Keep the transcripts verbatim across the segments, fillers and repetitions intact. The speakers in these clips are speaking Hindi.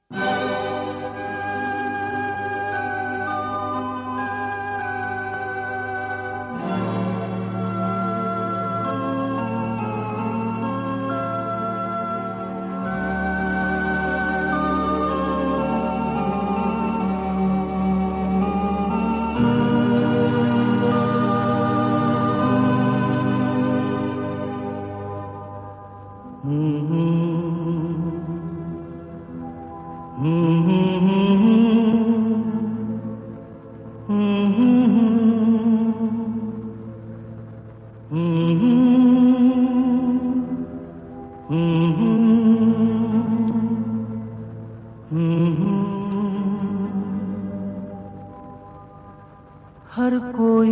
हर कोई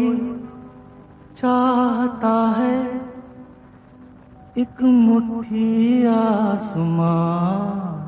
चाहता है एक मुट्ठी आसमां,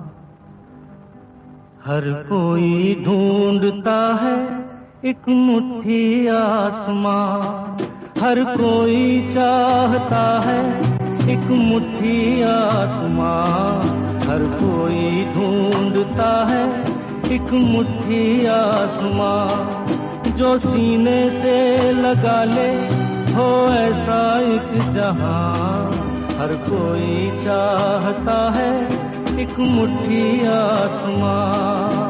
हर कोई ढूंढता है एक मुट्ठी आसमां, हर कोई चाहता है एक मुट्ठी आसमां, हर कोई ढूंढता है एक मुट्ठी आसमां, जो सीने से लगा ले हो ऐसा एक जहां, हर कोई चाहता है एक मुट्ठी आसमां।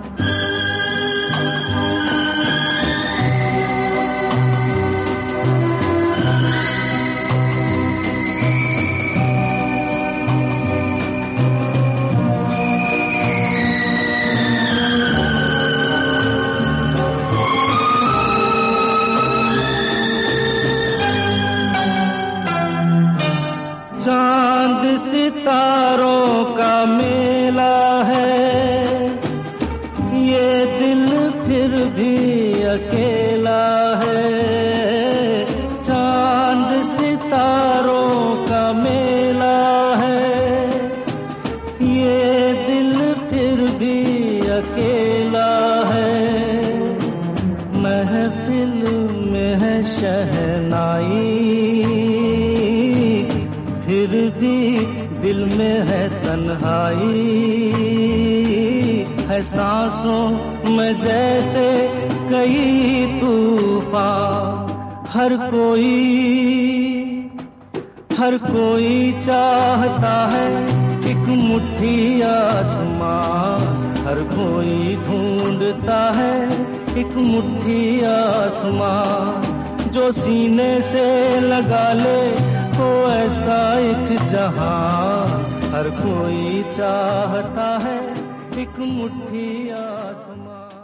चांद सितारों का मेला है, ये दिल फिर भी अकेला है। चांद सितारों का मेला है, ये दिल फिर भी अकेला है। महफिल में है शहनाई, फिर भी दिल में है तन्हाई, है सांसों में जैसे कई तूफान। हर कोई हर कोई चाहता है एक मुट्ठी आसमां, हर कोई ढूंढता है एक मुट्ठी आसमां, जो सीने से लगा ले तो ऐसा एक जहां, हर कोई चाहता है एक मुट्ठी आसमां।